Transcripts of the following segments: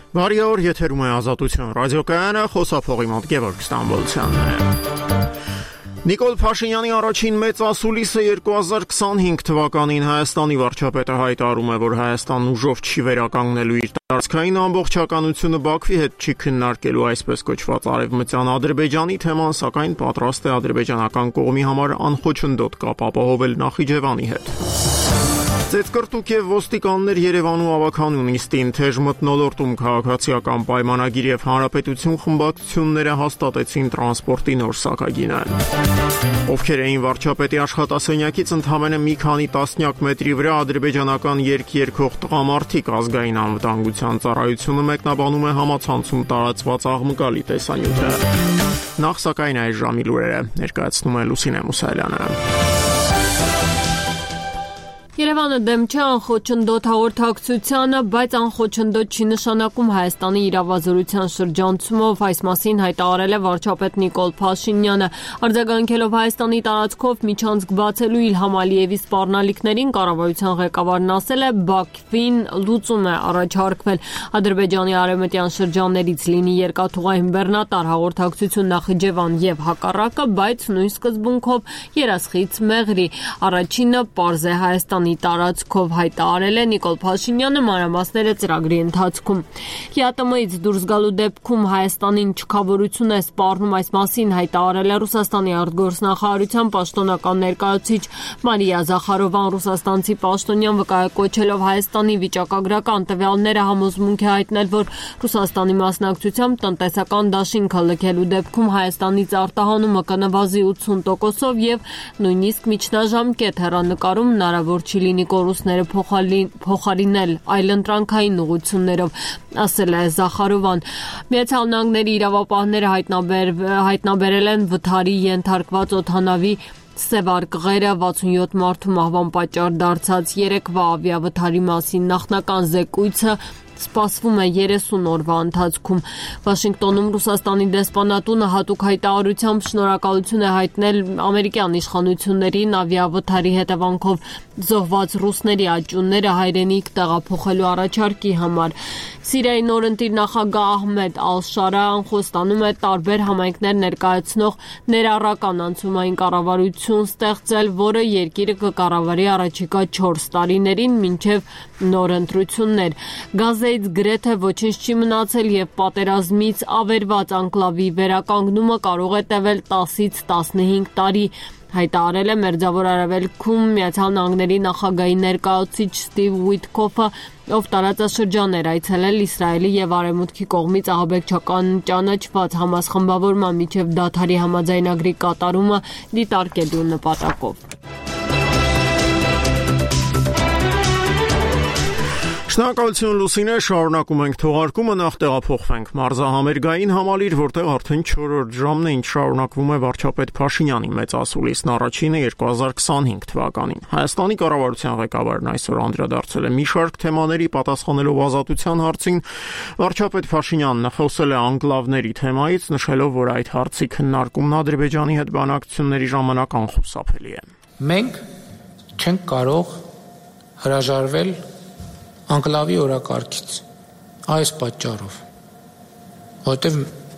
Բարի օր, եթերում է Ազատություն ռադիոկայանը, խոսափողի մոտ Գևորգ Ստամբոլցյանն է։ Նիկոլ Փաշինյանի առաջին մեծ ասուլիսը 2025 թվականին Հայաստանի վարչապետը հայտարարում է, որ Հայաստանն ուժով չի վերականգնելու իր տարածքային ամբողջականությունը Բաքվի հետ չի քննարկելու այսպես կոչված արևմտյան Ադրբեջանի թեման, սակայն պատրաստ է ադրբեջանական կողմի համար անխոչնդոտ կապ ապահովել Նախիջևանի հետ։ Ծեծկրտուկ եւ ոստիկաններ Երևանում ավականուն նիստին թեժ մթնոլորտում քաղաքացիական պայմանագիր եւ հանրապետություն խմբակցությունները հաստատեցին տրանսպորտի նոր սակագինը։ Ովքեր էին վարչապետի աշխատասենյակից ընդամենը մի քանի տասնյակ մետրի վրա ադրբեջանական երգ-երգող տղամարդիկ ազգային անվտանգության ծառայությունը մեկնաբանում է համացանցում տարածված աղմկալի տեսանյութը։ Նախ սակայն այս ժամի լուրերը ներկայացնում է Լուսինե Մուսայելյանը։ Երևանը դեմ չէ անխոչնդոտ հաղորդակցությանը, բայց անխոչնդոտ չի նշանակում Հայաստանի իրավազորության շրջանցումով, այս մասին հայտարարել է վարչապետ Նիկոլ Փաշինյանը։ Արձագանքելով Հայաստանի տարածքով միջանցք բացելու Իլհամ Ալիևի սպառնալիքներին, կառավարության ղեկավարն ասել է, Բաքվին լուծում է առաջարկվել Ադրբեջանի արևմտյան շրջաններից լինի երկաթուղային բեռնատար հաղորդակցություն Նախիջևան եւ հակառակը, բայց նույն սկզբունքով երասխից մեղրի։ Առաջինը պարզ է Հայաստանի տարածքով հայտարարել է Նիկոլ Փաշինյանը մանրամասները ծրագրի ընթացքում։ ՀԱՏՄ-ից դուրս գալու դեպքում Հայաստանին չքավորություն է սպառնում, այս մասին հայտարարել է Ռուսաստանի արտգործնախարարության պաշտոնական ներկայացուցիչ Մարիա Զախարովան։ Ռուսաստանցի պաշտոնյան վկայակոչելով Հայաստանի վիճակագրական տվյալները համոզմունք է հայտնել, որ Ռուսաստանի մասնակցությամբ տնտեսական դաշինքը լքելու դեպքում Հայաստանից արտահանումը կնվազի 80%-ով եւ նույնիսկ միջնաժամկետ հեռանկարում հնարավոր չի լինի կորուստները փոխարինել այլընտրանքային ուղղություններով, ասել է Զախարովան։ Միացյալ Նահանգների իրավապահները հայտնաբերել են վթարի ենթարկված օդանավի սևարկղերը 67 մարդու մահվան պատճառ դարձած երեկվա ավիավթարի մասին նախնական զեկույցը սպասվում է 30 օրվա ընթացքում։ Վաշինգտոնում Ռուսաստանի դեսպանատունը հատուկ հայտարարությամբ շնորհակալություն է հայտնել ամերիկյան իշխանություններին ավիավթարի հետևանքով զոհված ռուսների աճյունները հայրենիք տեղափոխելու առաջարկի համար։ Սիրիայի նորընտիր նախագահ Ահմեդ Ալ-Շարան խոստանում է տարբեր համայնքներ ներկայացնող ներառական անցումային կառավարություն ստեղծել, որը երկիրը կկառավարի առաջիկա 4 տարիներին մինչև նոր ընտրություններ։ Գազայից գրեթե ոչինչ չի մնացել եւ պատերազմից ավերված անկլավի վերականգնումը կարող է տևել 10-ից 15 տարի, հայտարարել է Մերձավոր Արևելքում Միացյալ Նահանգների նախագահի ներկայացուցիչ Ստիվ Ուիթքոֆը, ով տարածաշրջան էր այցելել Իսրայելի եւ Արևմուտքի կողմից ահաբեկչական ճանաչված Համաս խմբավորման միջև դադարի համաձայնագրի կատարումը դիտարկելու նպատակով։ Շնորհակալություն Լուսինե, շարունակում ենք թողարկումը, նախ տեղափոխվենք մարզահամերգային համալիր, որտեղ արդեն 4-րդ ժամն է ինչ շարունակվում է վարչապետ Փաշինյանի մեծ ասուլիսն առաջինը 2025 թվականին։ Հայաստանի կառավարության ղեկավարն այսօր անդրադարձել է մի շարք թեմաների, պատասխանելով Ազատության հարցին, վարչապետ Փաշինյանն խոսել է անկլավների թեմայից, նշելով, որ այդ հարցի քննարկումն Ադրբեջանի հետ բանակցությունների ժամանակ անխուսափելի է։ Մենք չենք կարող հրաժարվել անկլավի օրակարգից այս պատճառով, որովհետև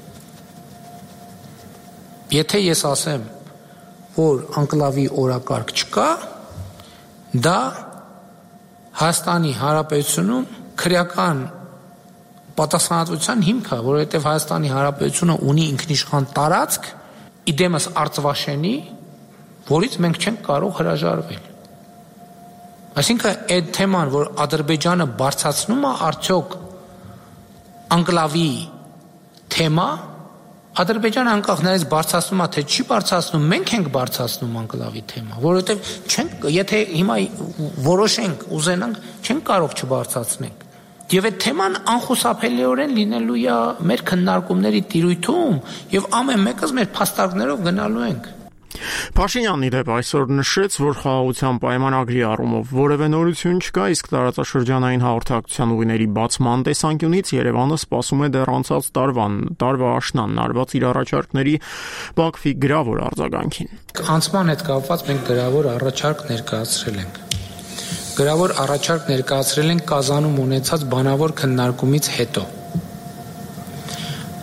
եթե ես ասեմ, որ անկլավի օրակարգ չկա, դա Հայաստանի Հանրապետությունում քրեական պատասխանատվության հիմք է, որովհետև Հայաստանի Հանրապետությունը ունի ինքնիշխան տարածք, իդեմս Արցվաշենի, որից մենք չենք կարող հրաժարվել։ Այսինքն այդ թեման, որ Ադրբեջանը բարձրացնում է արդյոք անկլավի թեմա, Ադրբեջանը անկախ նրանից բարձրացնում է, թե չի բարձրացնում, մենք ենք բարձրացնում անկլավի թեմա, որովհետև չենք, եթե հիմա որոշենք, ուզենանք, չենք կարող չբարձրացնենք։ Եվ այդ թեման անխուսափելիորեն լինելու է մեր քննարկումների տիրույթում եւ ամեն մեկս մեր փաստարկներով գնալու ենք։ Փաշինյանն իդեպ այսօր նշեց, որ խաղաղության պայմանագրի առումով որևէ նորություն չկա, իսկ տարածաշրջանային հաղորդակցության ուղիների բացման տեսանկյունից Երևանը սպասում է դեռ անցած տարվա աշնանն արված իր առաջարկների Բաքվի գրավոր արձագանքին։ Անցման հետ կապված մենք գրավոր առաջարկ ներկայացրել ենք։ Գրավոր առաջարկ ներկայացրել ենք Կազանում ունեցած բանավոր քննարկումից հետո։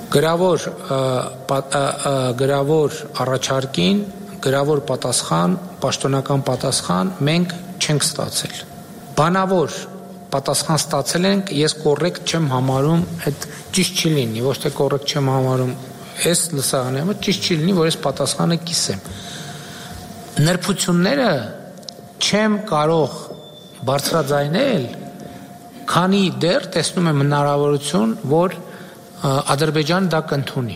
գրավոր առաջարկին, գրավոր պատասխան, պաշտոնական պատասխան մենք չենք ստացել։ Բանավոր պատասխան ստացել ենք, ես կոռեկտ չեմ համարում, այդ ճիշտ չի լինի, ոչ թե կոռեկտ չեմ համարում, այս լսարանը ճիշտ չի լինի, որ այս պատասխանը կիսեմ։ Նրբությունները չեմ կարող բարձրաձայնել, քանի դեռ տեսնում եմ հնարավորություն, որ Ադրբեջանը դա կընդունի։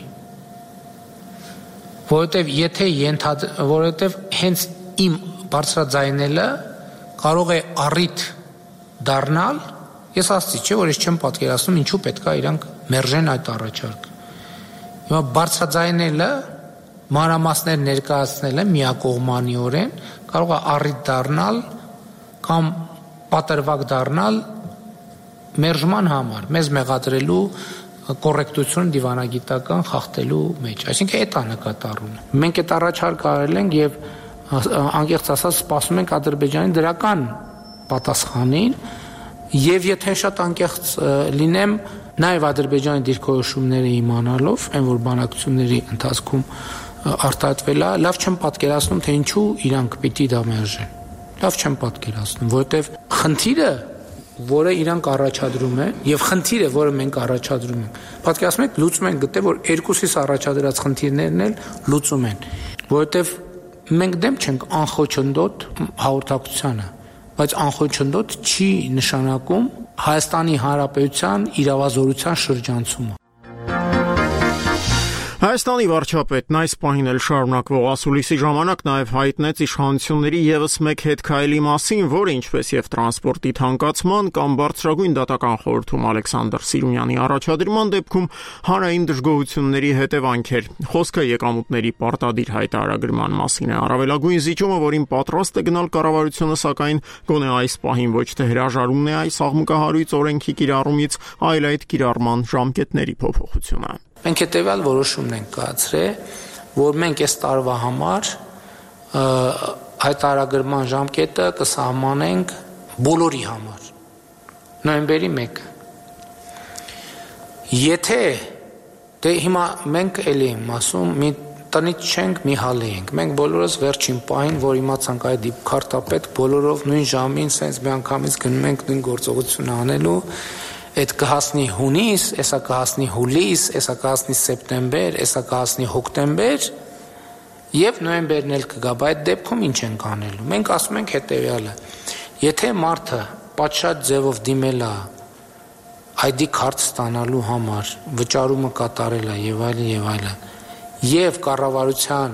Որովհետև հենց իմ բարձրաձայնելը կարող է առիթ դառնալ, ես ասացի, չէ, որ ես չեմ պատկերացնում ինչու պետք է իրանք մերժեն այդ առաջարկը։ Հիմա բարձրաձայնելը, մանրամասներ ներկայացնելը միակողմանիորեն կարող է առիթ դառնալ կամ պատրվակ դառնալ մերժման համար, մեզ մեղադրելու կոռեկտություն դիվանագիտական խախտելու մեջ։ Այսինքն այդ է նկատառումը։ Մենք այդ առաջարկը արել ենք եւ անկեղծ ասած սպասում ենք Ադրբեջանի դրական պատասխանին եւ եթե շատ անկեղծ լինեմ, նաեւ Ադրբեջանի դիրքորոշումները իմանալով, այն որ բանակցությունների ընթացքում արտահայտվել է, լավ չեմ պատկերացնում, թե ինչու իրանք պիտի դա մերժեն։ Լավ չեմ պատկերացնում, որովհետեւ խնդիրը որը իրանք առաջադրում են եւ խնդիրը, որը մենք առաջադրում ենք։ Պատկերացնում եք, լուծում են գտե, որ երկուսից առաջադրած խնդիրներն էլ լուծում են, որովհետեւ մենք դեմ չենք անխոչնդոտ հաղորդակցությանը, բայց անխոչնդոտ չի նշանակում Հայաստանի Հանրապետության իրավազորության շրջանցումը։ Հայաստանի վարչապետն այս պահին էլ շարունակվող ասուլիսի ժամանակ նաև հայտնեց իշխանությունների ևս մեկ հետքայլի մասին, որը ինչպես եւ տրանսպորտի թանկացման կամ բարձրագույն դատական խորհրդում Ալեքսանդր Սիրունյանի առաջադրման դեպքում հանրային դժգոհությունների հետևանք էր։ Խոսքը եկամուտների պարտադիր հայտարարման մասին է։ Առավելագույն զիջումը, որին պատրաստ է գնալ կառավարությունը, սակայն գոնե այս պահին ոչ թե հրաժարումն է այս աղմկահարույց օրենքի կիրառումից, այլ այդ կիրառման ժամկետների փոփոխությունը։ Մենք հետևյալ որոշումն ենք կայացրել, որ մենք այս տարվա համար հայտարարման ժամկետը կսահմանենք բոլորի համար։ Նոյեմբերի 1-ը։ Եթե դե հիմա մենք էլի եմ ասում, մի տնից չենք, մի հալի ենք։ Մենք բոլորս վերջին պահին, որ իմացանք այդ դիպքարտապետ, բոլորով նույն ժամին սենց միանգամից գնում ենք նույն գործողությունը անելու։ Այդ կհասնի հունիս, էսա կհասնի հուլիս, էսա կհասնի սեպտեմբեր, էսա կհասնի հոկտեմբեր եւ նոյեմբերն էլ կգա, բայց այդ դեպքում ինչ ենք անելու։ Մենք ասում ենք հետեւյալը. եթե մարդը պատշաճ ձևով դիմել է ID քարտ ստանալու համար, վճարումը կատարել է եւ այլն, եւ կառավարության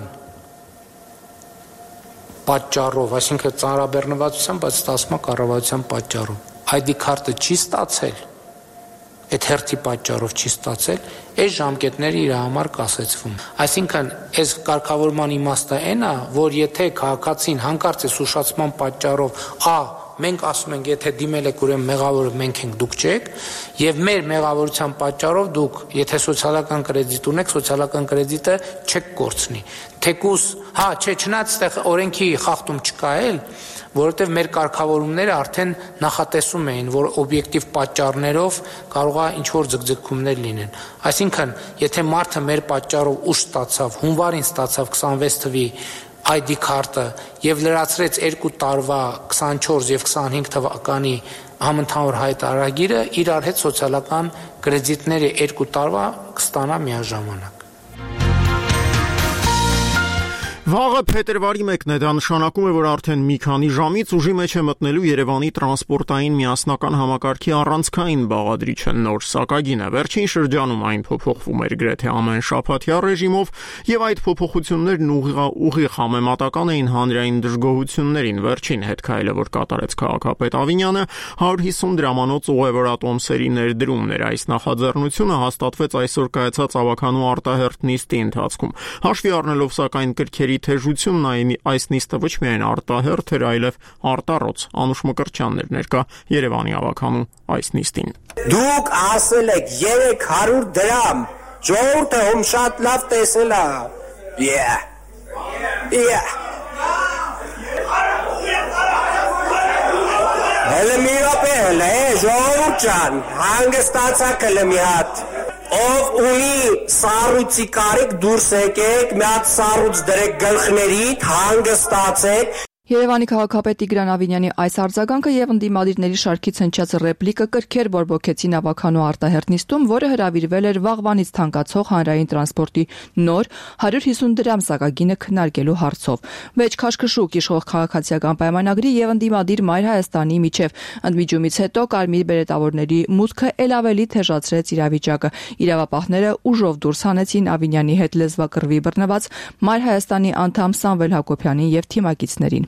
պատճառով, այսինքն ծանրաբեռնվածությամբ, բայց ստացվում է կառավարության պատճառով, ID քարտը չի ստացել, այդ հերթի պատճառով չի ստացել, այս ժամկետները իր համար կասեցվում։ Այսինքն, այս կարգավորման իմաստը այն է, որ եթե քաղաքացին հանկարծ է ուշացման պատճառով, մենք ասում ենք, եթե դիմել եք, ուրեմն մեղավորը մենք ենք, դուք չեք, եւ մեր մեղավորության պատճառով դուք, եթե սոցիալական կրեդիտ ունեք, սոցիալական կրեդիտը չեք կորցնի։ Թեկուզ, չնայած այդտեղ օրենքի խախտում չկա էլ, որովհետև մեր կարգավորումները արդեն նախատեսում էին, որ օբյեկտիվ պատճառներով կարող է ինչ-որ ձգձգումներ լինեն։ Այսինքն, եթե մարդը մեր պատճառով ուշ ստացավ, հունվարին ստացավ 26 թվի ID քարտը եւ լրացրեց 2 տարվա 24 եւ 25 թվականի համընդհանուր հայտարարագիրը, իրար հետ սոցիալական կրեդիտները 2 տարվա կստանա միաժամանակ։ Վաղը փետրվարի 1-ն է, դա նշանակում է, որ արդեն մի քանի ժամից ուժի մեջ է մտնելու Երևանի տրանսպորտային միասնական համակարգի առանցքային բաղադրիչը նոր սակագինը։ Վերջին շրջանում այն փոփոխվում էր գրեթե ամեն շաբաթյա ռեժիմով, եւ այդ փոփոխություններն ուղիղ համեմատական էին հանրային դժգոհություններին։ Վերջին հետքայլը, որ կատարեց քաղաքապետ Ավինյանը, 150 դրամանոց ուղևորատոմսերի ներդրումն էր։ Այս նախաձեռնությունը հաստատվեց այսօր կայացած ավականու արտահերթ նիստի ընթացքում։ Հաշվի առնելով սակայն կրքերի թեժությունն այս նիստը ոչ միայն արտահերթ էր, այլև արտառոց։ Անուշ Մկրտչյանն էր ներկա Երևանի ավականու այս նիստին։ Դուք ասել եք 300 դրամ, ժողովուրդը հում շատ լավ տեսել է։ Հələ մի րոպե հələ, ժողովուրդ ջան, հանգստացաք հələ մի հատ։ ով ունի սառույցի կարիք դուրս եկեք, մի հատ սառույց դրեք գլխներիդ, հանգստացեք։ Երևանի քաղաքապետ Տիգրան Ավինյանի այս արձագանքը եւ ընդդիմադիրների շարքից հնչած ռեպլիկը կրքեր բորբոքեցին ավականու արտահերտ նիստում, որը հրավիրվել էր վաղվանից թանկացող հանրային տրանսպորտի նոր 150 դրամ սակագինը քննարկելու հարցով։ Վեճ քաշքշուկ իշխող քաղաքացիական պայմանագրի եւ ընդդիմադիր Մայր Հայաստանի միջև ընդմիջումից հետո կարմիր բերետավորների մուտքը ել ավելի թեժացրեց իրավիճակը։ Իրավապահները ուժով դուրս հանեցին Ավինյանի հետ լեզվակռվի բռնված Մայր Հայաստանի անդամ Սամվել Հակոբյանին եւ թիմակիցներին։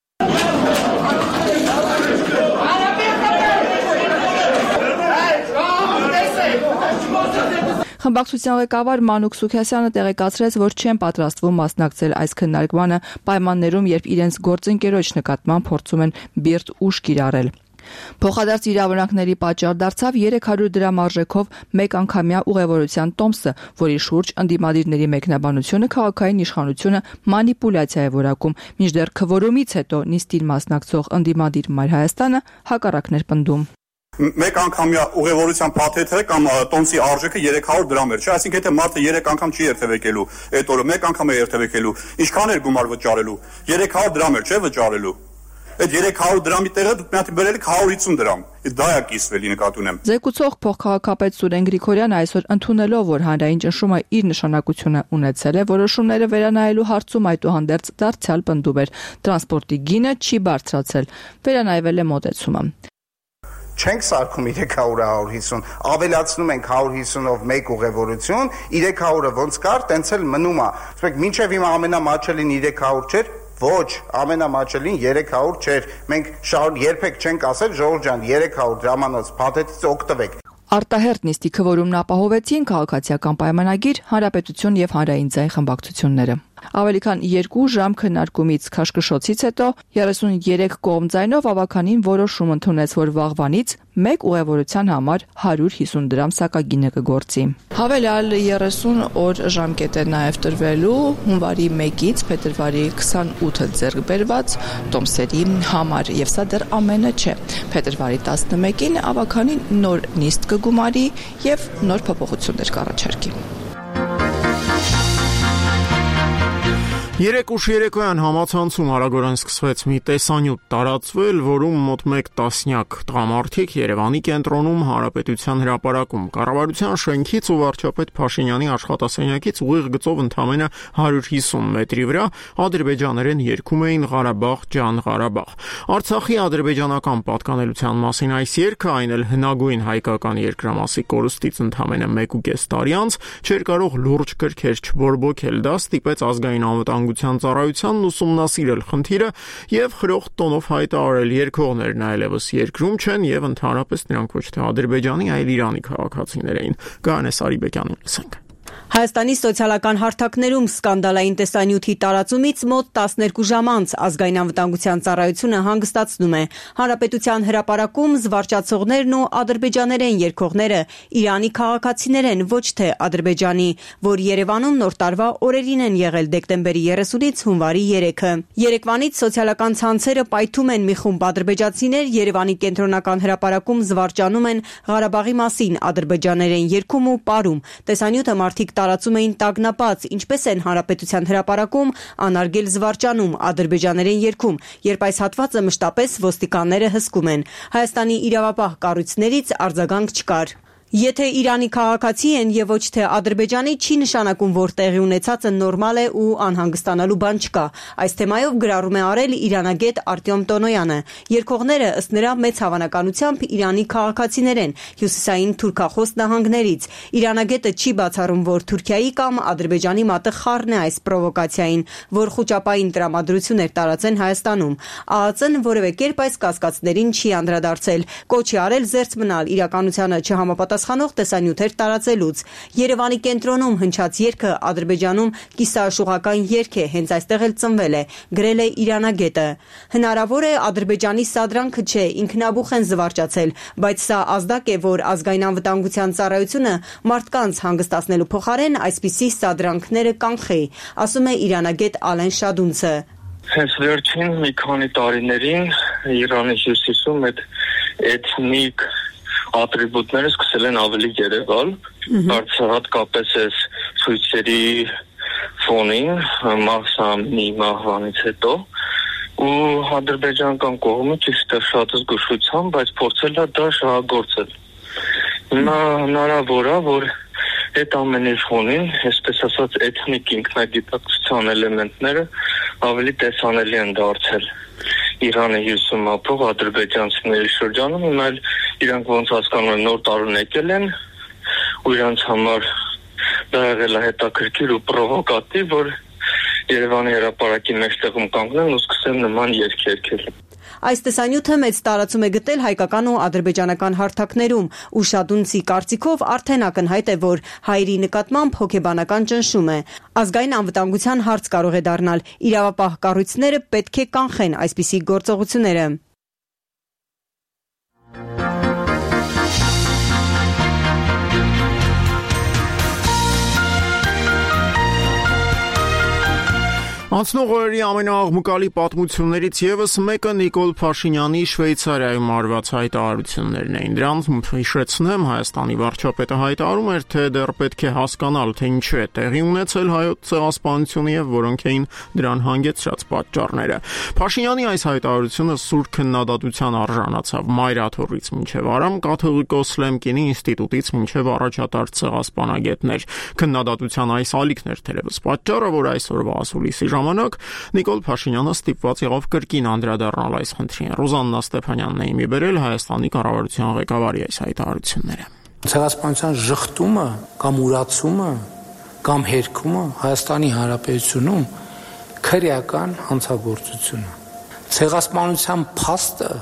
Խմբակցության ղեկավար Մանուկ Սուքասյանը տեղեկացրեց, որ չեն պատրաստվում մասնակցել այս քննարկմանը պայմաններում, երբ իրենց գործընկերոջ նկատմամբ փորձում են բիրտ ուժ կիրառել։ Փոխադարձ իրավունքների պատճառ դարձավ 300 դրամ արժեքով մեկ անգամյա ուղևորության տոմսը, որի շուրջ ընդդիմադիրների մեկնաբանությունը քաղաքային իշխանությունը մանիպուլյացիա է որակում, մինչդեռ քվորումից հետո նիստին մասնակցող ընդդիմադիր Մայր Հայաստանը հակառակներ պնդում։ Մեկ անգամյա ուղևորության փաթեթը կամ տոմսի արժեքը 300 դրամ էր, չէ՞, այսինքն եթե մարդը 3 անգամ չի երթևեկելու, այդ օրը մեկ անգամ է երթևեկելու, ինչքան էր գումար վճարելու։ 300 դրամ էր, չէ՞, վճարելու։ Այդ 300 դրամի տեղը դուք մի հատ բերել եք 150 դրամ։ Դա է կիսվելի նկատի ունեմ։ Զեկուցող փոխքաղաքապետ Սուրեն Գրիգորյանը այսօր ընդունելով, որ հանրային ճնշումը իր նշանակությունը ունեցել է, որոշումները վերանայելու հարցում այդուհանդերձ դարձյալ պնդում էր։ Տրանսպորտի գինը չի բարձրացել, վերանայվել է մոտեցումը։ Չենք սարքում 300-150, ավելացնում ենք 150-ով մեկ ուղևորություն, 300-ը ոնց կար, տենց էլ մնում է։ Ասեք, մինչև իմ ամենամաչելին 300 չէր, ոչ, ամենամաչելին 300 չէր։ Մենք երբեք չենք ասել, ժողովուրդ ջան, 300 դրամանոց փաթեթից օգտվեք։ Արտահերտ նիստի քվորումն ապահովեցին քաղաքացիական պայմանագիր, հանրապետություն եւ հանրային ձայն խմբակցությունները։ Ավելի քան 2 ժամ քննարկումից քաշքշոցից հետո 33 կողմ ձայնով ավականին որոշում ընդունեց, որ վաղվանից մեկ ուղևորության համար 150 դրամ սակագինը կգործի։ Հավելյալ 30 օր ժամկետ է նաև տրվելու հունվարի 1-ից փետրվարի 28-ը ձեռք բերված տոմսերի համար, եւ սա դեռ ամենը չէ։ Փետրվարի 11-ին ավականին նոր նիստ կգումարի եւ նոր փոփոխություններ կառաջարկի։ Երեք ուշ երեկոյան համացանցում արագորեն սկսվեց մի տեսանյութ տարածվել, որում մոտ 1 տասնյակ տղամարդիկ Երևանի կենտրոնում Հանրապետության հրապարակում կառավարության շենքից ու վարչապետ Փաշինյանի աշխատասենյակից ուղիղ գծով ընդամենը 150 մետրի վրա ադրբեջաներեն երգում էին Ղարաբաղ, ջան Ղարաբաղ։ Արցախի ադրբեջանական պատկանելության մասին այս երգը, այն էլ հնագույն հայկական երկրամասի կորուստից ընդամենը 1.5 տարի անց չէր կարող լուրջ կրքեր չբորբոքել, դա ստիպեց ազգային անվտանգության ծառայությանն ուսումնասիրել խնդիրը եւ խրոխտ տոնով հայտարարել երկողներն այլևս երկրում չեն եւ ընդհանրապես նրանք ոչ թե Ադրբեջանի, այլ Իրանի քաղաքացիներ էին։ Գայանե Սարիբեկյանին լսենք։ Հայաստանի սոցիալական հարթակներում սկանդալային տեսանյութի տարածումից մոտ 12 ժամ անց ազգային անվտանգության ծառայությունը հանգստացնում է Հանրապետության հրապարակում զվարճացողներն ու ադրբեջաներեն երգողները Իրանի քաղաքացիներ են, ոչ թե Ադրբեջանի, որ Երևանում նոր տարվա օրերին են եղել դեկտեմբերի 30-ից հունվարի 3-ը։ Երեկվանից սոցիալական ցանցերը պայթում են մի խումբ ադրբեջանցիներ Երևանի կենտրոնական հրապարակում զվարճանում են Ղարաբաղի մասին, ադրբեջաներեն երգում ու պարում։ Տեսանյութը մարդիկ տարածում էին տագնապած, ինչպես են Հանրապետության հրապարակում անարգել զվարճանում, ադրբեջաներեն երգում, երբ այս հատվածը մշտապես ոստիկանները հսկում են։ Հայաստանի իրավապահ կառույցներից արձագանք չկար։ Եթե Իրանի քաղաքացի են եւ ոչ թե Ադրբեջանի, չի նշանակում, որ տեղի ունեցածը նորմալ է ու անհանգստանալու բան չկա։ Այս թեմայով գրառում է արել իրանագետ Արտյոմ Տոնոյանը։ Երգողները ըստ նրա մեծ հավանականությամբ Իրանի քաղաքացիներ են, հյուսիսային թուրքախոս նահանգներից։ Իրանագետը չի բացառում, որ Թուրքիայի կամ Ադրբեջանի մատը խառն է այս պրովոկացիային, որ խոճապային տրամադրություններ տարածեն Հայաստանում։ ԱԱԾ-ն որևէ կերպ այս կասկածներին չի անդրադարձել։ Կոչ է արել զերծ մնալ իրականությանը չհամապատասխանող տեսանյութեր տարածելուց։ Երևանի կենտրոնում հնչած երգը Ադրբեջանում կիսաաշխուղական երգ է, հենց այստեղ էլ ծնվել է, գրել է իրանագետը։ Հնարավոր է Ադրբեջանի սադրանքը չէ, ինքնաբուխ են զվարճացել, բայց սա ազդակ է, որ ազգային անվտանգության ծառայությունը մարդկանց հանգստացնելու փոխարեն այսպիսի սադրանքները կանխի, ասում է իրանագետ Ալեն Շադունցը։ Հենց վերջին մի քանի տարիներին Իրանի հյուսիսում այդ էթնիկ ատրիբուտները սկսել են ավելի երևալ, հատկապես այս ցույցերի ֆոնին մահսամի մահվանից հետո ու ադրբեջանական կողմը ճիշտ է շատ զգուշությամբ, բայց փորձել է դա շահագործել։ Հիմա հնարավոր է, որ այդ ամենի ֆոնին, այսպես ասած, էթնիկ ինքնագիտակցության էլեմենտները ավելի տեսանելի են դարձել Իրանի հյուսում ապրող ադրբեջանցիների շրջանում, հիմա իրանք ոնց հասկանում են նոր տարուն եկել են ու իրանց համար դա եղել է հետաքրքիր ու պրովոկատիվ, որ Երևանի հրապարակի մեջտեղում կանգնեն ու սկսեն նման երգ երգել։ Այս տեսանյութը մեծ տարածում է գտել հայկական ու ադրբեջանական հարթակներում, Ուշադունցի կարծիքով արդեն ակնհայտ է, որ հայերի նկատմամբ հոգեբանական ճնշում է։ Ազգային անվտանգության հարց կարող է դառնալ, իրավապահ կառույցները պետք է կանխեն այսպիսի գործողությունները։ Անցնող օրերի ամենաաղմկալի պատմություններից ևս մեկը Նիկոլ Փաշինյանի Շվեյցարիայում արված հայտարարություններն էին։ Դրանց հիշեցնեմ, Հայաստանի վարչապետը հայտարարում էր, թե դեռ պետք է հասկանալ, թե ինչու է տեղի ունեցել հայոց ցեղասպանությունը եւ որոնք էին դրան հանգեցրած պատճառները։ Փաշինյանի այս հայտարարությունը սուր քննադատության արժանացավ Մայրաթորից մինչև Արամ, կաթողիկոս Լեմկինի ինստիտուտից մինչև առաջատար ցեղասպանագետներ։ Քննադատության այս ալիքն էր թերևս պատճառը, որ այսօրվա ասուլիսի ժամանակ Նիկոլ Փաշինյանը ստիպված եղավ կրկին անդրադառնալ այս խնդրին։ Ռոզաննա Ստեփանյանն է իմի բերել Հայաստանի կառավարության ղեկավարի այս հայտարարությունները։ Ցեղասպանության ժխտումը կամ ուրացումը կամ հերքումը Հայաստանի Հանրապետությունում քրեական հանցագործություն է։ Ցեղասպանության փաստը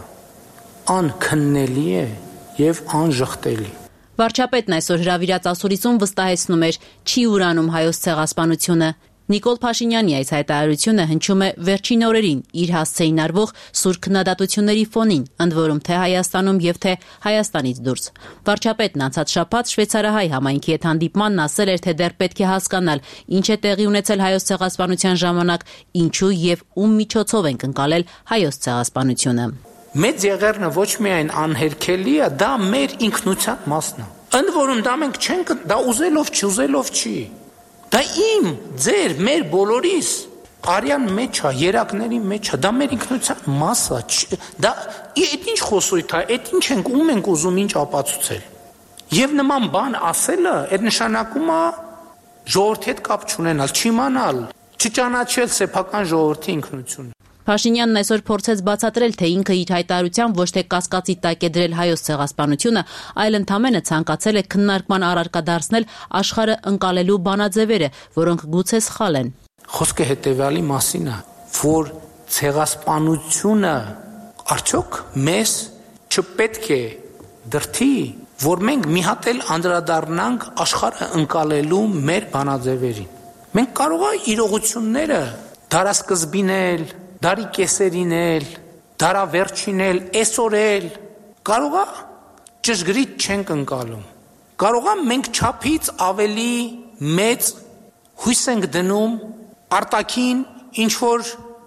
անքննելի է եւ անժխտելի։ Վարչապետն այսօր հրավիրած ասուլիսում վստահեցնում էր, չի ուրանում հայոց ցեղասպանությունը։ Նիկոլ Փաշինյանի այս հայտարարությունը հնչում է վերջին օրերին իր հասցեին արվող սուր քննադատությունների ֆոնին, ընդ որում թե Հայաստանում եւ թե Հայաստանից դուրս։ Վարչապետն անցած շաբաթ շվեյցարահայ համայնքի հետ հանդիպմանն ասել էր, թե դեռ պետք է հասկանալ, ինչ է տեղի ունեցել հայոց ցեղասպանության ժամանակ, ինչու եւ ում միջոցով են ընկալել հայոց ցեղասպանությունը։ Մեծ եղերնը ոչ միայն անհերքելի է, դա մեր ինքնության մասն է։ Ընդ որում դա մենք չենք, դա ուզելով չի։ Դա իմ, ձեր, մեր բոլորիս արյան մեջ է, երակների մեջ է, դա մեր ինքնության մաս է, դա այդ ինչ խոսույթ է, այդ ինչ ենք, ում ենք ուզում ինչ ապացուցել։ Եվ նման բան ասելը, այդ նշանակում է ժողովրդի հետ կապ չունենալ, չիմանալ, չճանաչել սեփական ժողովրդի ինքնությունը։ Փաշինյանն այսօր փորձեց բացատրել, թե ինքը իր հայտարարությամբ ոչ թե կասկածի տակ է դրել հայոց ցեղասպանությունը, այլ ընդամենը ցանկացել է քննարկման առարկա դարձնել աշխարհը ընկալելու բանաձևերը, որոնք գուցե սխալ են։ Խոսքը հետևյալի մասին է, որ ցեղասպանությունը արդյոք մեզ չպետք է դրթի, որ մենք մի հատ էլ անդրադառնանք աշխարհը ընկալելու մեր բանաձևերին։ Մենք կարող ենք իրողությունները դարասկզբին էլ, դարի կեսերին էլ, դարավերջին էլ, այսօր էլ, կարող է ճշգրիտ չենք ընկալում։ Կարող է մենք չափից ավելի մեծ հույս ենք դնում արտաքին ինչ-որ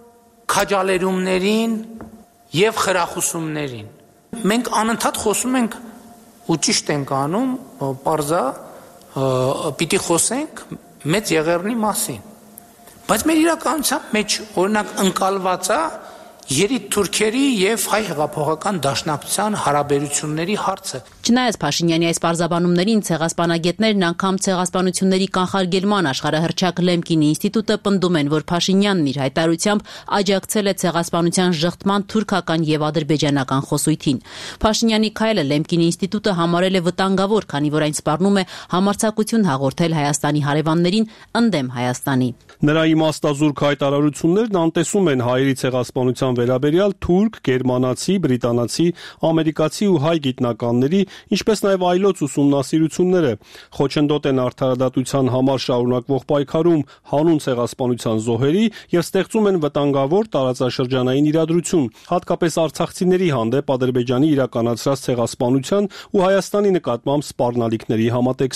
քաջալերումներին եւ խրախուսումներին։ Մենք անընդհատ խոսում ենք ու ճիշտ ենք անում, պարզա պիտի խոսենք մեծ եղերնի մասին։ Բայց մեր իրականության մեջ օրինակ ընկալված է երիտթուրքերի եւ հայ հեղափոխական դաշնակցության հարաբերությունների հարցը։ Չնայած Փաշինյանի այս պարզաբանումներին ցեղասպանագետներն անգամ ցեղասպանությունների կանխարգելման աշխարհահռչակ Լեմկինի ինստիտուտը պնդում են, որ Փաշինյանն իր հայտարարությամբ աջակցել է ցեղասպանության ժխտման թուրքական եւ ադրբեջանական խոսույթին։ Փաշինյանի քայլը Լեմկինի ինստիտուտը համարել է վտանգավոր, քանի որ այն սպառնում է համարձակություն հաղորդել Հայաստանի հարևաններին ընդդեմ Հայաստանի։ Նրա իմաստազուրկ հայտարարություններն անտեսում են հայերի ցեղասպանության վերաբերյալ թուրք, գերմանացի, բրիտանացի, ամերիկացի ու հայ գիտնականների, ինչպես նաև այլոց ուսումնասիրությունները, խոչընդոտ են արդարադատության համար շարունակվող պայքարում հանուն ցեղասպանության զոհերի եւ ստեղծում են վտանգավոր տարածաշրջանային իրադրություն, հատկապես արցախցիների հանդեպ Ադրբեջանի իրականացրած ցեղասպանության ու Հայաստանի նկատմամբ սպառնալիքների համատեքստում։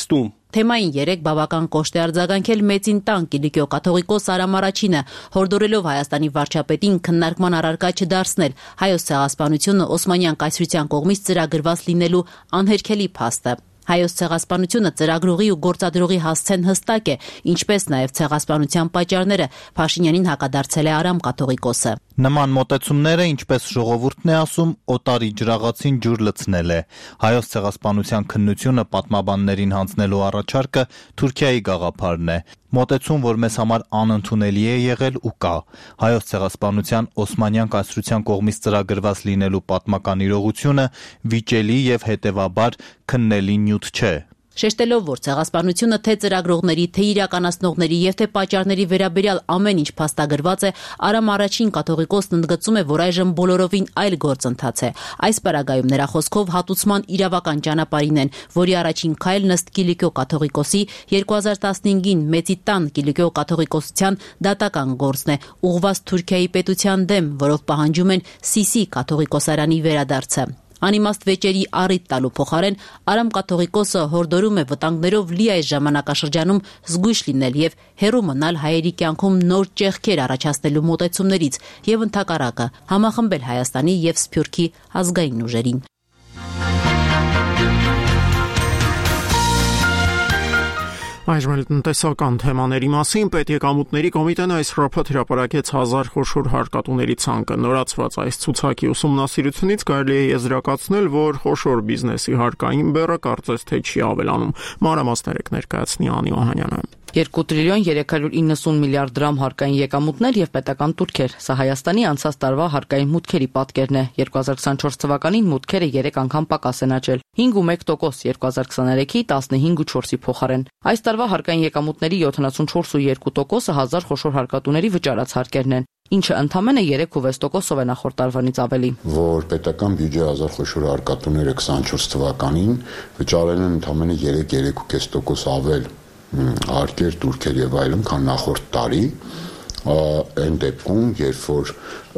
Թեմային 3 բավական կոշտ է արձագանքել մեծին տան Կիլիկիո կաթողիկոս Արամ Արաչինը, հորդորելով Հայաստանի վարչապետին քննարկման առարկա չդարձնել Հայոց ցեղասպանությունը Օսմանյան կայսրության կողմից ծրագրված լինելու անհերքելի փաստը։ Հայոց ցեղասպանությունը ծրագրողի ու գործադրողի հասցեն հստակ է, ինչպես նաև ցեղասպանության պատճառները, Փաշինյանին հակադարձել է Արամ կաթողիկոսը։ Նման մոտեցումները, ինչպես ժողովուրդն է ասում, օտարի ջրաղացին ջուր լցնել է։ Հայոց ցեղասպանության քննությունը պատմաբաններին հանձնելու առաջարկը Թուրքիայի գաղափարն է։ Մոտեցում, որ մեզ համար անընդունելի է եղել ու կա։ Հայոց ցեղասպանության Օսմանյան կայսրության կողմից ծրագրված լինելու պատմական իրողությունը վիճելի եւ հետեւաբար քննելի նյութ չէ։ Շեշտելով, որ ցեղասպանությունը թե ծրագրողների, թե իրականացնողների եւ թե պատճառների վերաբերյալ ամեն ինչ փաստագրված է, Արամ Արաչին կաթողիկոսն ընդգծում է, որ այժմ բոլորովին այլ գործընթաց է։ Այս պարագայում նրա խոսքով հատուցման իրավական ճանապարհին են, որի առաջին քայլն ըստ Կիլիկիո կաթողիկոսի 2015-ին Մեծի տան Կիլիկիո կաթողիկոսության դատական գործն է, ուղղված Թուրքիայի պետության դեմ, որով պահանջում են Սիսի կաթողիկոսարանի վերադարձը։ Անիմաստ վեճերի առիթ տալու փոխարեն Արամ կաթողիկոսը հորդորում է վտանգներով լի այս ժամանակաշրջանում զգույշ լինել եւ հեռու մնալ հայերի կյանքում նոր ճեղքեր առաջացնելու մոտեցումներից եւ ընդհակառակը համախմբել Հայաստանի եւ Սփյուռքի ազգային ուժերին։ Այժմ էլ տնտեսական թեմաների մասին պետեկամուտների կոմիտեն այս շաբաթ հրապարակեց 1000 խոշոր հարկատուների ցանկը։ Նորացված այս ցուցակի ուսումնասիրությունից կարելի է եզրակացնել, որ խոշոր բիզնեսի հարկային բեռը կարծես թե չի ավելանում։ Մանրամասներ ներկայացնի Անի Օհանյանը։ 2 տրիլիոն 390 միլիարդ դրամ հարկային եկամուտներ եւ պետական տուրքեր։ Սա Հայաստանի անցած տարվա հարկային մուտքերի պատկերն է։ 2024 թվականին մուտքերը 3 անգամ պակաս են աճել՝ 5.1%, 2023-ի 15.4-ի փոխարեն։ Այս տարվա հարկային եկամուտների 74.2%-ը 1000 խոշոր հարկատուների վճարած հարկերն են, ինչը ընդամենը 3.6%-ով է նախորդ տարվանից ավելի։ Որ պետական բյուջե 1000 խոշոր հարկատուները 24 թվականին վճարել են ընդամենը 3.5% ավել արկեր, տուրքեր եւ այլն, քան նախորդ տարի, այն դեպքում, երբ որ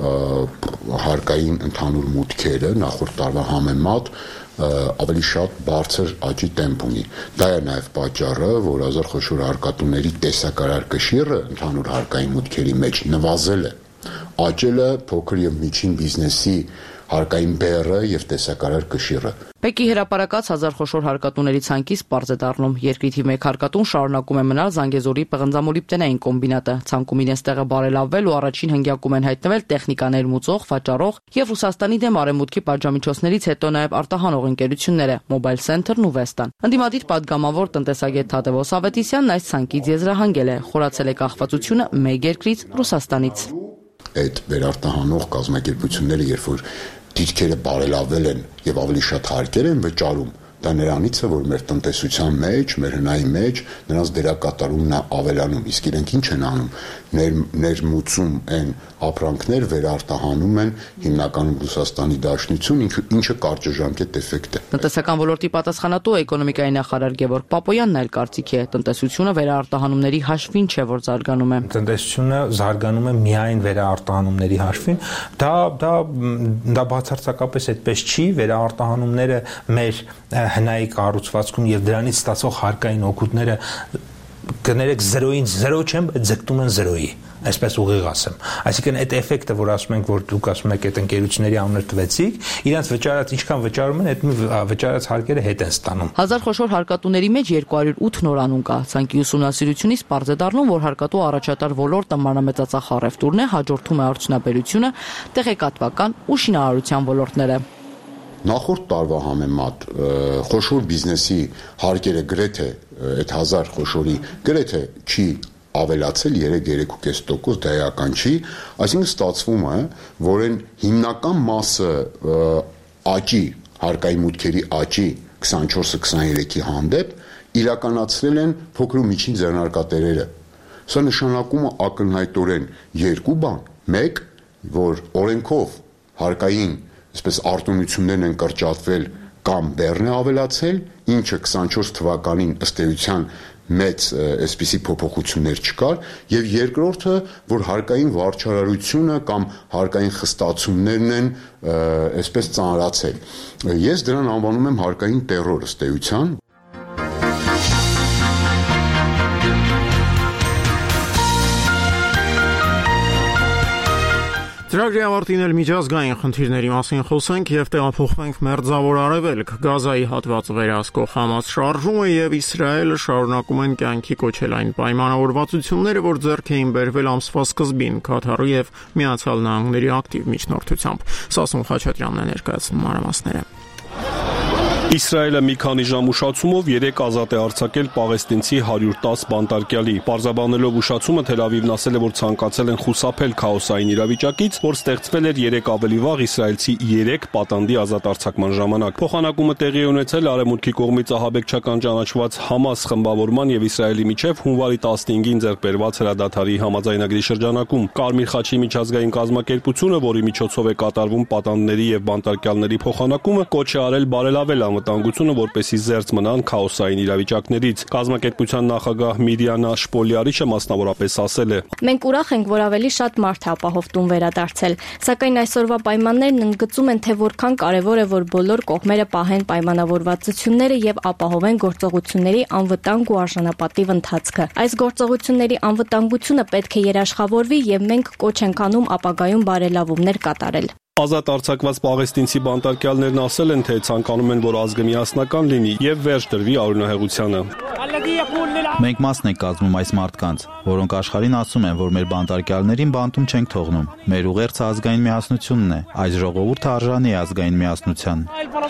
հարկային ընդհանուր մուտքերը նախորդ տարվա համեմատ ավելի շատ բարձր աճի տեմպ ունի։ Դա է նաև պատճառը, որ 1000 խոշոր հարկատուների տեսակարար կշիռը ընդհանուր հարկային մուտքերի մեջ նվազել է։ Աճել է փոքր եւ միջին բիզնեսի հարկային բեռը եւ տեսակարար կշիռը։ Պեկի հրապարակած 1000 խոշոր հարկատուների ցանկից պարզ է դառնում, երկրի թիվ 1 հարկատուն շարունակում է մնալ Զանգեզուրի պղնձամոլիբդենային կոմբինատը։ Ցանկում իրենց տեղը բարելավվել ու առաջին հնգյակում են հայտնվել տեխնիկաներ մուծող, վաճառող եւ Ռուսաստանի դեմ արևմուտքի պատժամիջոցներից հետո նաեւ արտահանող ընկերությունները՝ Mobile Center-ն ու Vestan։ Ընդդիմադիր падգամավոր տնտեսագետ Թադևոս Ավետիսյանն այս ցանկից եզրահանգել է, խորացել է կախվածությունը մեկ երկրից՝ Ռուսաստանից։ Այդ վերարտահանող կազմակերպությունները, երբ որ դիրքերը բարելավել են եւ ավելի շատ հարկեր են վճարում, դա նրանից է, որ մեր տնտեսության մեջ, մեր հնայի մեջ նրանց դերակատարումն է ավելանում, իսկ իրենք ինչ են անում, ներմուծում են ապրանքներ, վերարտահանում են հիմնականում Ռուսաստանի Դաշնություն, ինչը կարճաժամկետ էֆեկտ է։ Տնտեսական ոլորտի պատասխանատու էկոնոմիկայի նախարար Գևորգ Պապոյանն այլ կարծիքի է, տնտեսությունը վերարտահանումների հաշվին չէ, որ զարգանում է։ Տնտեսությունը զարգանում է միայն վերարտահանումների հաշվին, դա բացարձակապես այդպես չի, վերարտահանումները մեր հնայի կառուցվածքում եւ դրանից ստացող հարկային օգուտները կներեք 0-ին 0 չեն, բայց ձգտում են 0-ի, այսպես ուղիղ ասեմ։ Այսինքն այդ էֆեկտը, որ ասում ենք, որ դուք ասում եք այդ ընկերությունների անունը տվեցիք, իրանց վճարած ինչքան վճարում են, այդ վճարած հարկերը հետ են ստանում։ 1000 խոշոր հարկատուների մեջ 208 նորանուն կա։ Ցանկի ուսումնասիրությունից պարզ է դառնում, որ հարկատու առաջատար ոլորտը մանրամեծածախ առևտուրն է, հաջորդում է արդյունաբերությունը, տեղեկատվական ու շինարարության ոլորտները։ Նախորդ տարվա համեմատ խոշոր բիզնեսի հարկերը գրեթե այդ 1000 խոշորի գրեթե չի ավելացել 3.5%, դա էական չի, այսինքն ստացվում է, որ այն հիմնական մասը աճի, հարկային մուտքերի աճի 24-23-ի հանդեպ իրականացրել են փոքր ու միջին ձեռնարկատերերը։ Սա նշանակում է ակնհայտորեն երկու բան. մեկ, որ օրենքով հարկային այսպես արտոնություններն են կրճատվել կամ բեռն է ավելացել, ինչը 24 թվականին ըստ էության մեծ այսպիսի փոփոխություններ չկար, եւ երկրորդը, որ հարկային վարչարարությունը կամ հարկային խստացումներն են այսպես ծանրացել։ Ես դրան անվանում եմ հարկային տերոր ըստ էության։ Ծրագրի ավարտին էլ միջազգային խնդիրների մասին խոսենք եւ տեղափոխվենք Մերձավոր Արևելք։ Գազայի հատվածը վերահսկող Համաս շարժումը եւ Իսրայելը շարունակում են կյանքի կոչել այն պայմանավորվածությունները, որ ձեռք էին բերվել ամսվա սկզբին Կատարի եւ Միացյալ Նահանգների ակտիվ միջնորդությամբ։ Սասուն Խաչատրյանն է ներկայացնում մանրամասները։ Իսրայելը մի քանի ժամ ուշացումով 3 ազատ է արձակել պաղեստինցի 110 բանտարկյալի։ Պարզաբանելով ուշացումը Թել Ավիվն ասել է, որ ցանկացել են խուսափել քաոսային իրավիճակից, որ ստեղծվել էր 3 ավելի վաղ իսրայելցի 3 պատանդի ազատ արձակման ժամանակ։ Փոխանակումը տեղի է ունեցել Արևմուտքի կողմից ահաբեկչական ճանաչված Համաս խմբավորման եւ Իսրայելի միջև հունվարի 15-ին ձեռք բերված հրադադարի համաձայնագրի շրջանակում։ Կարմիր խաչի միջազգային կազմակերպությունը, որի միջոցով է կատարվում պատանդների եւ բանտարկյալների փոխանակումը, կոչ է արել բարելավել անվտանգությունը, որպեսզի զերծ մնան քաոսային իրավիճակներից։ Կազմակերպության նախագահ Միրիանա Շպոլիարիշը մասնավորապես ասել է. Մենք ուրախ ենք, որ ավելի շատ մարդ է ապահով տուն վերադարձել, սակայն այսօրվա պայմաններն ընդգծում են, թե որքան կարևոր է, որ բոլոր կողմերը պահեն պայմանավորվածությունները եւ ապահովեն գործողությունների անվտանգ ու արժանապատիվ ընթացքը։ Այս գործողությունների անվտանգությունը պետք է երաշխավորվի եւ մենք կոչ ենք անում ապագայում բարելավումներ կատարել։ Ազատ արձակված պաղեստինցի բանտարկյալներն ասել են, թե ցանկանում են, որ ազգը միասնական լինի եւ վերջ դրվի արյունահեղությանը։ Մենք մասն ենք կազմում այս մարդկանց, որոնք աշխարհին ասում են, որ մեր բանտարկյալներին բանտում չենք թողնում։ Մեր ուղերձը ազգային միասնությունն է։ Այս ժողովուրդը արժանի է ազգային միասնության։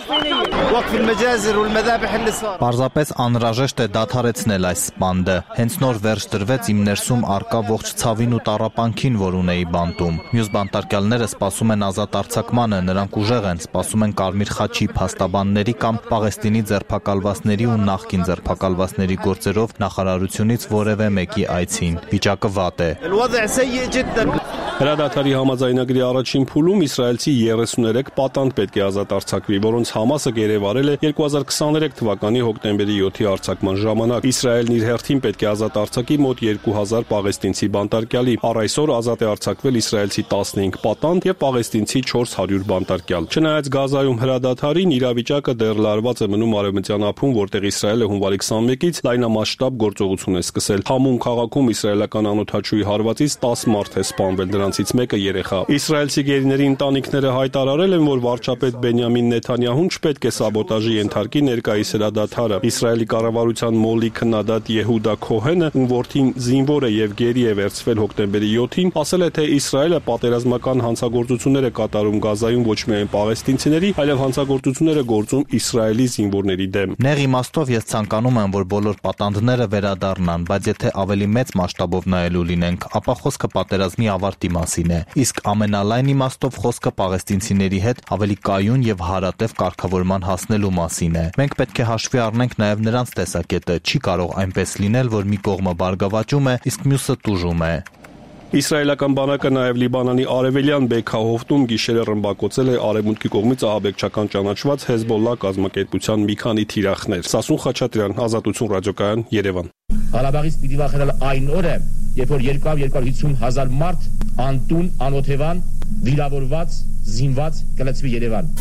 Պարզապես անհրաժեշտ է դադարեցնել այս սպանդը։ Հենց նոր վերջ դրվեց իմ ներսում արկա ողջ ցավին ու տառապանքին, որ ունեի բանտում։ Մյուս բանտարկյալները սպասում են ազատ արձակմանը, նրանք ուժեղ են, սպասում են Կարմիր խաչի փաստաբանների կամ Պաղեստինի ձերբակալվածների ու նախկին ձերբակալվածների գործերով նախարարությունից որևէ մեկի այցին։ Վիճակը վատ է։ Հրադադարի համաձայնագրի առաջին փուլում իսրայելցի 33 պատանդ պետք է ազատ արձակվի, որոնց Համասը գերեվարել է 2023 թվականի հոկտեմբերի 7-ի արձակման ժամանակ։ Իսրայելն իր հերթին պետք է ազատ արձակի մոտ 2000 պաղեստինցի բանտարկյալի։ Առ այսօր ազատ է արձակվել իսրայելցի 15 պատանդ եւ պաղեստինցի 400 բանտարկյալ։ Չնայած Գազայում հրադադարին, իրավիճակը դեռ լարված է մնում արևմտյան ափում, որտեղ Իսրայելը հունվարի 21-ից լայնամասշտաբ գործողություն է սկսել։ Համուն քաղաքում իսրայելական անօդաչուի հարվածից 10 մարդ է սպանվել, նրանցից մեկը երեխա։ Իսրայելցի գերիների ընտանիքները հայտարարել են, որ վարչապետ Բենյամին Նեթանյահուն չպետք է սաբոտաժի ենթարկի ներկայիս հրադադարը։ Իսրայելի կառավարության մոլի քննադատ Եհուդա Քոհենը, ում որդին զինվոր է եւ գերի է վերցվել հոկտեմբերի 7-ին, ասել է, թե Իսրայելը պատերազմական հանցագործություններ է կատարում Գազայում ոչ միայն պաղեստինցիների, այլև հանցագործություններ է գործում Իսրայելի զինվորների դեմ։ Նեղ իմաստով ես ցանկանում եմ, որ բոլոր պատանդները վերադառնան, բայց եթե ավելի մեծ մասշտաբով նայելու լինենք, ապա խոսքը պատերազմի ավարտի մասին է։ Իսկ ամենալայն իմաստով խոսքը պաղեստինցիների հետ ավելի կայուն եւ հարատև կարգավորման հասնելու մասին է։ Մենք պետք է հաշվի առնենք նաեւ նրանց տեսակետը։ Չի կարող այնպես լինել, որ մի կողմը բարգավաճում է, իսկ մյուսը տուժում է։ Իսրայելական բանակը նաև Լիբանանի արևելյան Բեքահովտում գիշերը ռմբակոծել է արևմուտքի կողմից ահաբեկչական ճանաչված Հեզբոլլա կազմակերպության մի քանի թիրախներ։ Սասուն Խաչատրյան, Ազատություն ռադիոկայան, Երևան։ Ղարաբաղից պիտի վախենալ այն օրը, երբ որ 250 հազար մարդ անտուն, անօթևան, վիրավորված, զինված կլցվի Երևան։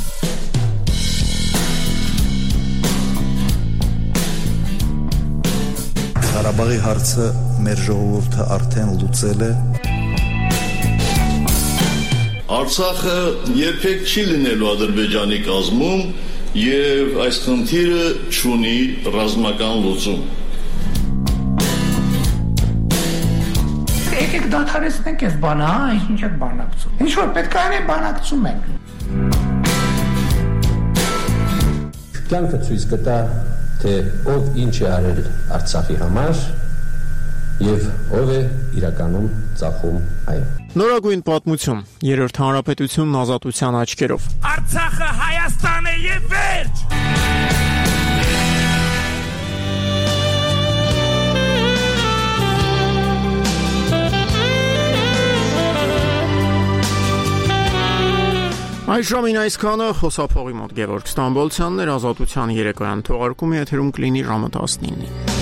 Ղարաբաղի հարցը մեր ժողովուրդը արդեն լուծել է։ Արցախը երբեք չի լինելու Ադրբեջանի կազմում եւ այս խնդիրը չունի ռազմական լուծում։ Եկեք դադարեցնենք այս բանը, ինչ եք բանակցում։ Ինչ որ պետք է անենք, բանակցում ենք։ Կյանքը ցույց կտա, թե ով ինչ է արել Արցախի համար եւ ով է իրականում ծախում այն։ Նորագույն պատմություն, Երրորդ հանրապետությունն ազատության աչքերով։ Արցախը Հայաստան է եւ վերջ։ Այժմին այսքանը խոսափողի մոտ Գևորգ Ստամբոլցյանն էր, Ազատության երեկոյան թողարկումի եթերում կլինի ժամը 19-ին։